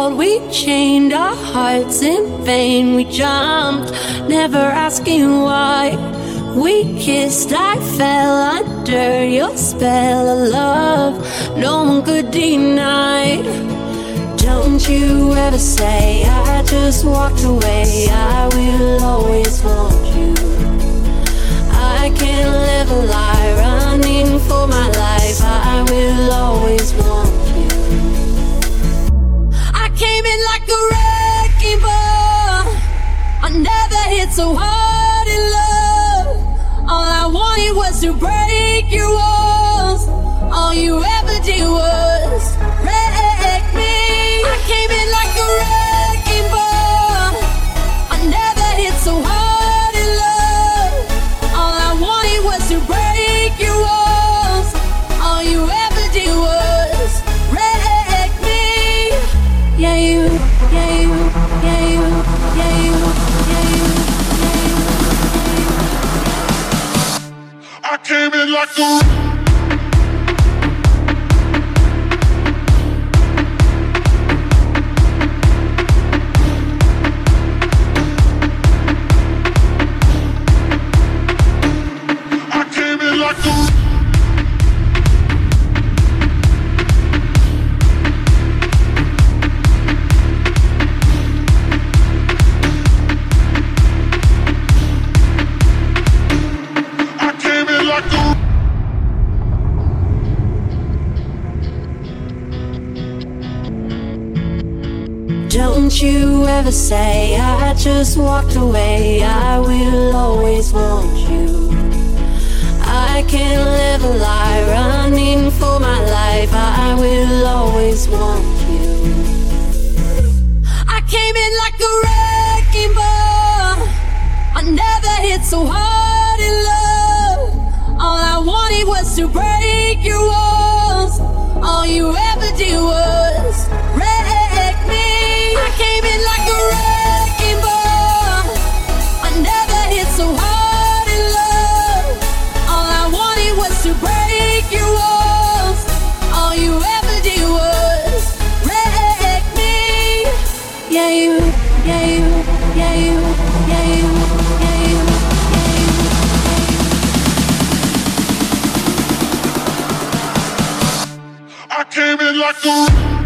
world, we chained our hearts in vain. We jumped, never asking why. We kissed, I fell under your spell of love no one could deny. Don't you ever say I just walked away. I will always want you. I can't live a lie, running for my life. I will always want you. I came in like a wrecking ball. I never hit so hard in love. All I wanted was to break your walls. All you ever did was wreck me. I came in like a wrecking ball. I never hit so hard in love. All I wanted was to break your walls. All you ever did was wreck me. Yeah, you, yeah, you, yeah, you, yeah, you, yeah, you, yeah, you. I came in like a Don't you ever say I just walked away. I will always want you. I can't live a lie, running for my life. I will always want you. I came in like a wrecking ball. I never hit so hard in love. All I wanted was to break your walls. All you ever did was wreck me. I came in like a wrecking ball. I never hit so hard in love. All I wanted was to break your walls. All you ever did was wreck me. Yeah, you, yeah, you, yeah, you, yeah, you, yeah, you, yeah, you, yeah, you. I came in like a